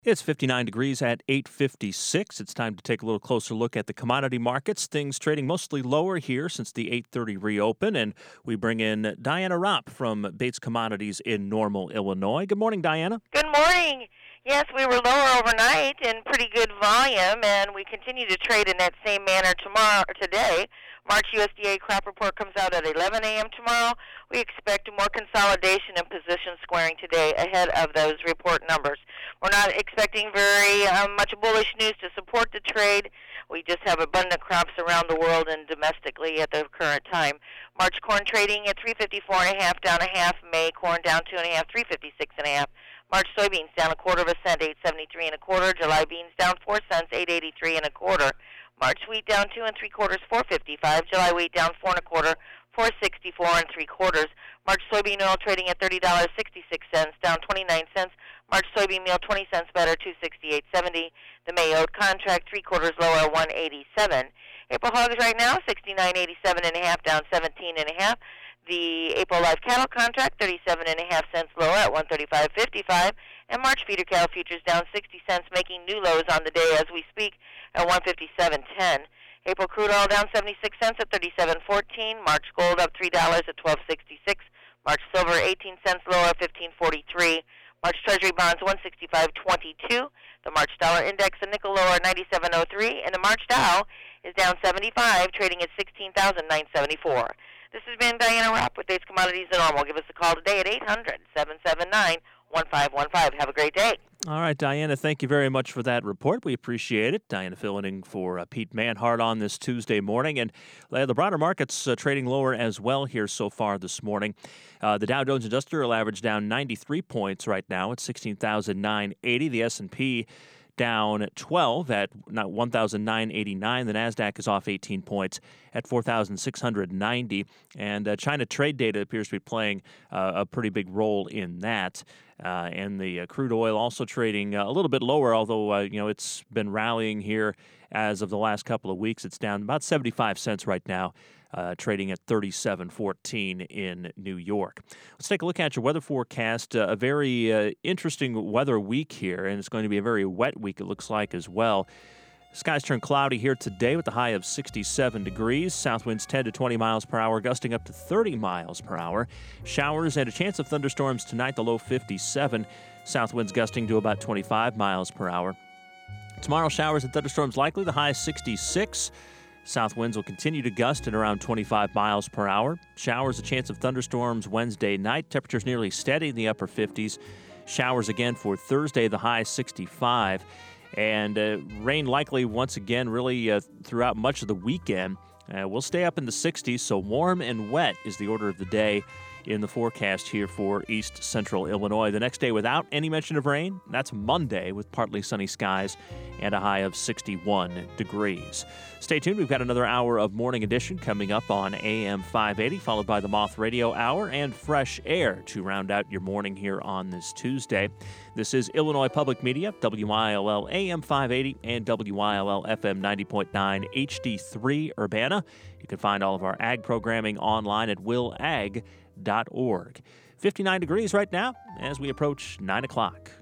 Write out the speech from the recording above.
It's 59 degrees at 8:56. It's time to take a little closer look at the commodity markets. Things trading mostly lower here since the 8:30 reopen. And we bring in Diana Ropp from Bates Commodities in Normal, Illinois. Good morning, Diana. Good morning. Yes, we were lower overnight in pretty good volume, and we continue to trade in that same manner today. March USDA crop report comes out at 11 a.m. tomorrow. We expect more consolidation and position squaring today ahead of those report numbers. We're not expecting very much bullish news to support the trade. We just have abundant crops around the world and domestically at the current time. March corn trading at 354.5, down a half. May corn down 2.5, 356.5. March soybeans down 1/4 cent, 8.73 1/4. July beans down 4 cents, 8.83 1/4. March wheat down 2 3/4, 4.55. July wheat down 4 1/4, 4.64 3/4. March soybean oil trading at $30.66, down 29 cents. March soybean meal 20 cents better, 268.70. The May oat contract 3/4 lower, 187. April hogs right now 69.87.5, down 17.5. The April live cattle contract 37.5 cents lower at 135.55. And March feeder cattle futures down 60 cents, making new lows on the day as we speak at 157.10. April crude oil down 76 cents at 37.14. March gold up $3 at 12.66. March silver 18 cents lower, 15.43. March Treasury bonds 165.22. The March dollar index, a nickel lower, 97.03. And the March Dow is down 75, trading at 16,974. This has been Diana Ropp with Bates Commodities in Normal. Give us a call today at 800-779-1515. Have a great day. All right, Diana, thank you very much for that report. We appreciate it. Diana filling in for Pete Manhart on this Tuesday morning. And the broader market's trading lower as well here so far this morning. The Dow Jones Industrial Average down 93 points right now at 16,980. The S&P down 12 at 1,989. The NASDAQ is off 18 points at 4,690. And China trade data appears to be playing a pretty big role in that. And the crude oil also trading a little bit lower, although it's been rallying here as of the last couple of weeks. It's down about 75 cents right now, trading at 37.14 in New York. Let's take a look at your weather forecast. A very interesting weather week here, and it's going to be a very wet week, it looks like, as well. Skies turn cloudy here today with a high of 67 degrees. South winds 10 to 20 miles per hour, gusting up to 30 miles per hour. Showers and a chance of thunderstorms tonight, the low 57. South winds gusting to about 25 miles per hour. Tomorrow, showers and thunderstorms likely, the high 66. South winds will continue to gust at around 25 miles per hour. Showers, a chance of thunderstorms Wednesday night. Temperatures nearly steady in the upper 50s. Showers again for Thursday, the high 65. And rain likely once again really throughout much of the weekend. We'll stay up in the 60s, so warm and wet is the order of the day in the forecast here for east central Illinois. The next day without any mention of rain, that's Monday with partly sunny skies and a high of 61 degrees. Stay tuned. We've got another hour of Morning Edition coming up on AM 580, followed by the Moth Radio Hour and Fresh Air to round out your morning here on this Tuesday. This is Illinois Public Media, WILL AM 580 and WILL FM 90.9 HD3 Urbana. You can find all of our ag programming online at willag.org. 59 degrees right now as we approach 9 o'clock.